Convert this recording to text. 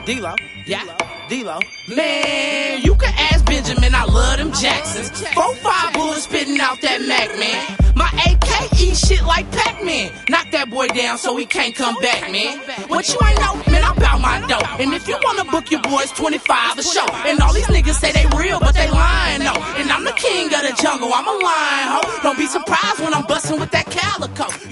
D-Lo, yeah, D-Lo. Man, you can ask Benjamin, I love them Jacksons. 4-5 bullets spitting out that Mac, man. My AK eat shit like Pac-Man. Knock that boy down so he can't come back, man. What you ain't know, man, I'm bout my dough. And if you wanna book your boys, 25 a show. And all these niggas say they real, but they lying, though. And I'm the king of the jungle, I'm a lion, ho. Don't be surprised when I'm busting with that calico.